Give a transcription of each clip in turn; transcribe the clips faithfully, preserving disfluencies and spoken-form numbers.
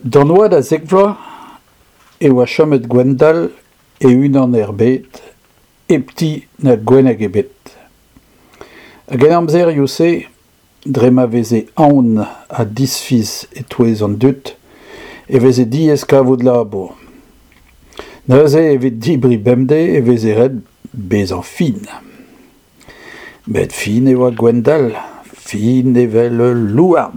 D'an oad a zegvloaz e oa chomet Gwendal e unan er bet, e pti na gweneg e bet. Hag en amzer se, dre ma veze aon a disfiz e touez an dut, e veze diez kavout labour. Neuze e vet dibri bemde e veze red bez an fin. Bet fin e oa Gwendal, fin e vel louarn.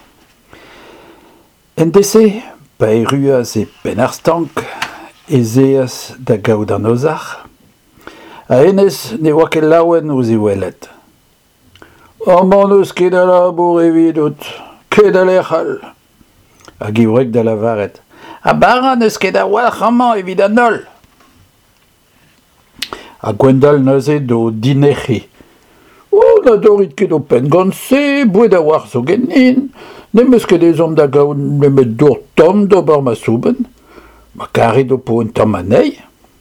En dese, pa e ruaz e pen ar stank, e zeas da gaout an ozar, a enez ne oa ket laouen ouz e welet. Amman eus ket a labour evidout, ket a lec'hal. Hag e wreg da lavaret. A baran eus ket a walc'h amañ evit an ol. A Gwendal neuze do dineche. O, na dorit ket o pen gant se, boued a war zo gennin, nem eus ket ezom da gaout nemet dour tom d'ober ma souben, ma karet o po un tom anei.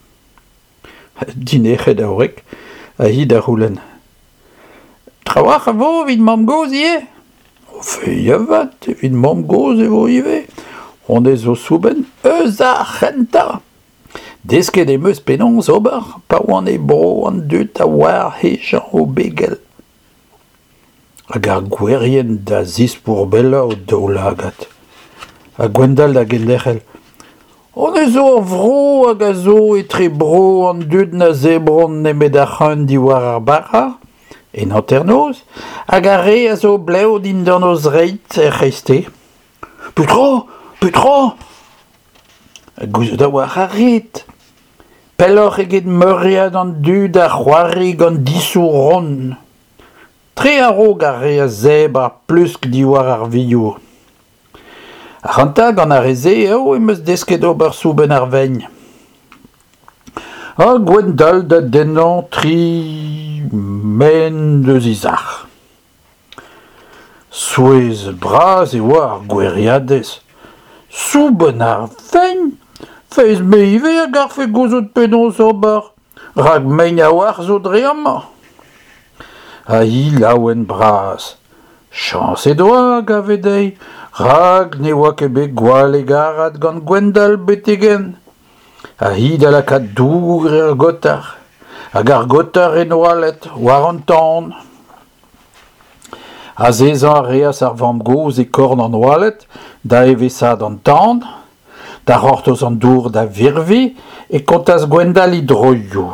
Dineche da wreg, a hi da roulen. Trawac'h a vo evit mam goz ie? O feuille avat, evit mam goz e vo ive. On ez o souben eus a c'henta. Desket em eus penons ober, pa oan e bro an dut a war hejan o begel. Hag ar gwerien da zis pourbella o daoulagat. A Gwendal da gendechel. On ez o vro hag a zo etre bro an dut na zebron nemet a c'hant di war ar bara, en anternoz, hag a re a zo bleo din d'an oz reit er c'heste. Putra, putra! A gouzout a war a ret. Pelloc'h eget meuriad an dud a c'hoari gant disou ron. Tre a rog a re a zeb ar plusk diwar ar viour. A c'hanta gant a reze eo em eus desket ober souben ar vein. A Gwendal da dennan tri men deus izar. Souez braz e oa ar gweriadez. Souben ar vein, feiz me ive a garfe gouzout penons ober, rag mein a war zo dre amañ. A hi laouen braz. Chans e doa gavedei, rag ne oa ket bet gwall e garad gant Gwendal betegen. A hi da lakaat dour er gotar, hag ar gotar en oalet war an tan. A zezan a reas ar vamm goz e korn an oalet, da evesad an tan, da c'hortoz an dour da virvi, e kontas Gwendal i droioù.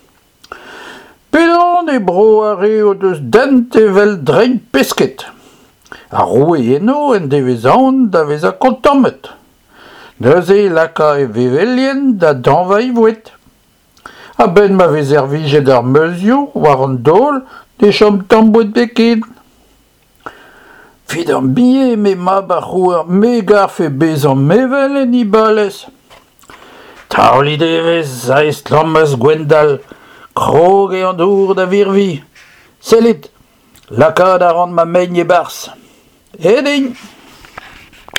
Pedan e bro a re o deus dent evel drein pesket. A roue eno en devezan da veza kontammet. Neuze laka e vevelien da danva i vouet. A ben ma vezer vijet ar meuzioù war an dol de chom tambouet beket. Vid an bihe me mab a c'houer me garfe bez an mevel en i balez. Taolit evez a est lammas Gwendal, krog e an dour da virvi. Sellit, laka da ran ma mein e bars. Edin!